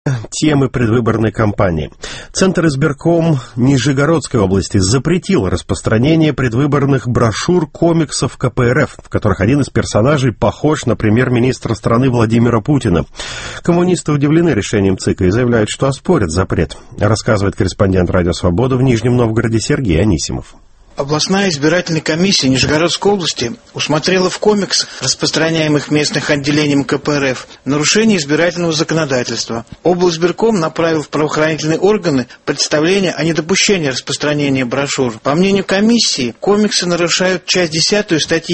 Темы предвыборной кампании. Центр избирком Нижегородской области запретил распространение предвыборных брошюр, комиксов КПРФ, в которых один из персонажей похож на премьер-министра страны Владимира Путина. Коммунисты удивлены решением ЦИКа и заявляют, что оспорят запрет, рассказывает корреспондент «Радио Свобода» в Нижнем Новгороде Сергей Анисимов. Областная избирательная комиссия Нижегородской области усмотрела в комиксах, распространяемых местных отделением КПРФ, нарушение избирательного законодательства. Облизбирком направил в правоохранительные органы представление о недопущении распространения брошюр. По мнению комиссии, комиксы нарушают часть 10 статьи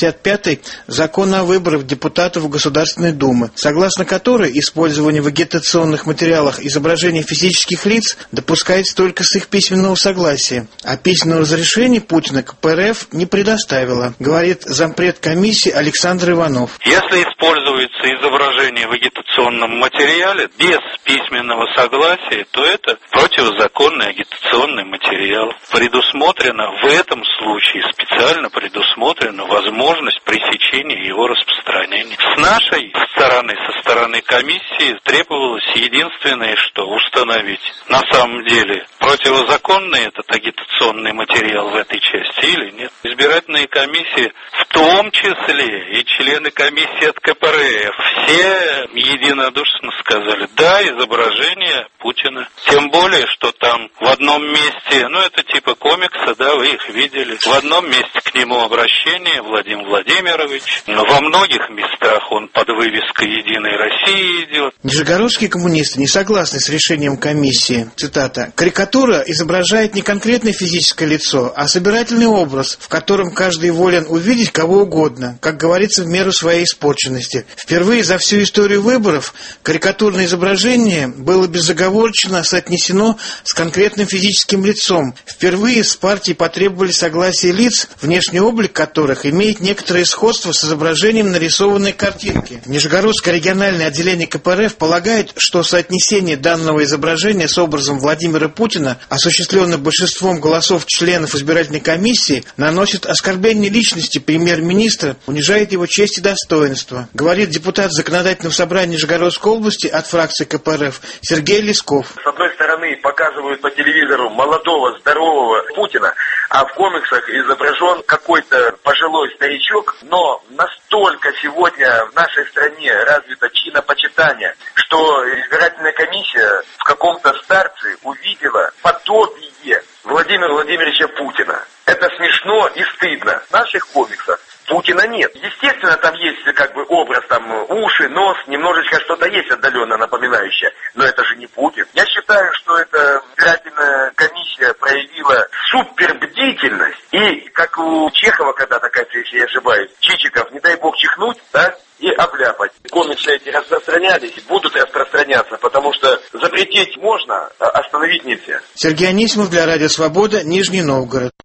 55 Закона о выборах депутатов Государственной Думы, согласно которой использование в агитационных материалах изображений физических лиц допускается только с их письменного согласия, а письменного разрешения Путина КПРФ не предоставила, говорит зампред комиссии Александр Иванов. Если используется изображение в агитационном материале без письменного согласия, то это противозаконный агитационный материал. Предусмотрена в этом случае, специально предусмотрена возможность пресечения его распространения. С нашей стороны, со стороны комиссии, требовалось единственное, что установить на самом деле, противозаконный этот агитационный материал в этой части или нет. Избирательные комиссии, в том числе и члены комиссии от КПРФ, все единодушно сказали: да, изображение Путина. Тем более, что там в одном месте, это типа комикса, да, вы их видели. В одном месте к нему обращение Владимир Владимирович, но во многих местах он под вывеской «Единой России» идет. Нижегородские коммунисты не согласны с решением комиссии. Цитата: «Карикатура изображает не конкретное физическое лицо, а собирательный образ, в котором каждый волен увидеть кого угодно, как говорится, в меру своей испорченности. Впервые за всю историю выборов карикатурное изображение было безоговорочно соотнесено с конкретным физическим лицом. Впервые с партией потребовали согласия лиц, внешний облик которых имеет некоторое сходство с изображением нарисованной картинки». Нижегородское региональное отделение КПРФ полагает, что соотнесение данного изображения с образом Владимира Путина, осуществленное большинством голосов членов избирательной комиссии, наносит оскорбление личности премьер-министра, унижает его честь и достоинство, говорит депутат Законодательного собрания Нижегородской области от фракции КПРФ Сергей Лесков. С одной стороны, показывают по телевизору молодого, здорового Путина, а в комиксах изображен какой-то пожилой старичок, но настолько сегодня в нашей стране развито чинопочитание, что избирательная комиссия в каком-то старце увидела подобие Владимира Владимировича Путина. Это смешно и стыдно. В наших комиксах Путина нет. Естественно, там есть образ, уши, нос, немножечко что-то есть отдаленно напоминающее, но это же не Путин. Я считаю, что эта избирательная комиссия проявила супербдительность. И, как у Чехова когда-то, если я ошибаюсь, Чичиков, не дай бог чихнуть, да, и обляпать. Комиксы эти распространялись, будут распространяться, потому что запретить можно, а остановить нельзя. Сергей Анисимов для Радио Свобода, Нижний Новгород.